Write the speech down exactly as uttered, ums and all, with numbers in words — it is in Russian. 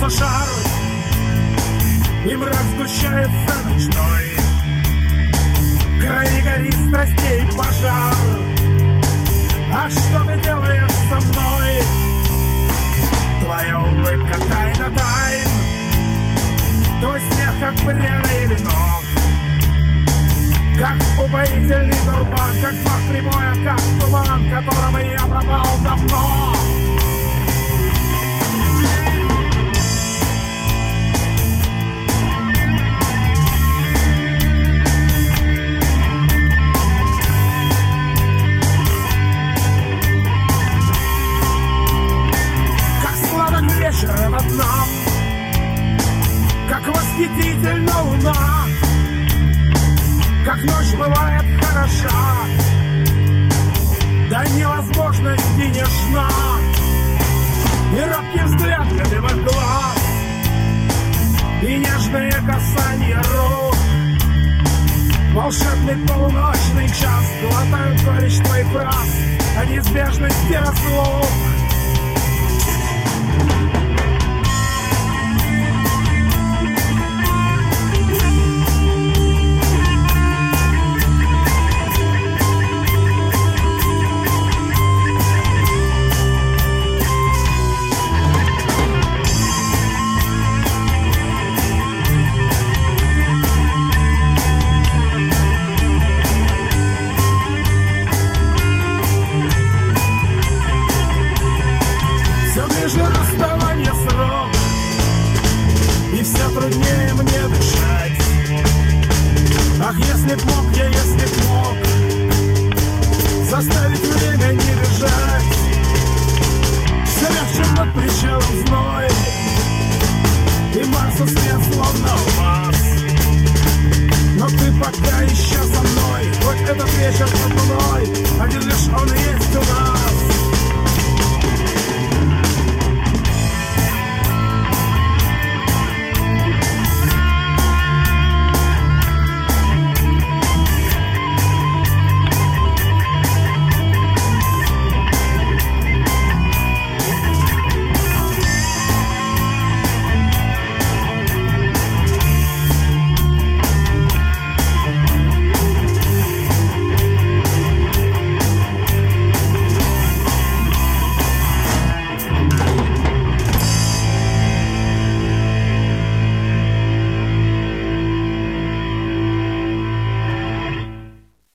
пожар, и мрак сгущается ночной. В крови горит страстей пожар. А что ты делаешь со мной? Твоя улыбка тайна тайн, твой смех, как пряное вино, как упоительный дурман, как фах прибоя, как туман, которого я пропал давно. Вечер над нам, как восхитительна луна, как ночь бывает хороша, до невозможности нежна, и робкий взгляд любимых глаз, и нежные касания рук. Волшебный полуночный час глотают горечь твоих фраз о неизбежности разлук. Расставание срок, и все труднее мне дышать. Ах, если б мог я, если б мог заставить время не бежать. Все легче под причалом зной, и Марсу свет словно алмаз. Но ты пока еще со мной, хоть этот вечер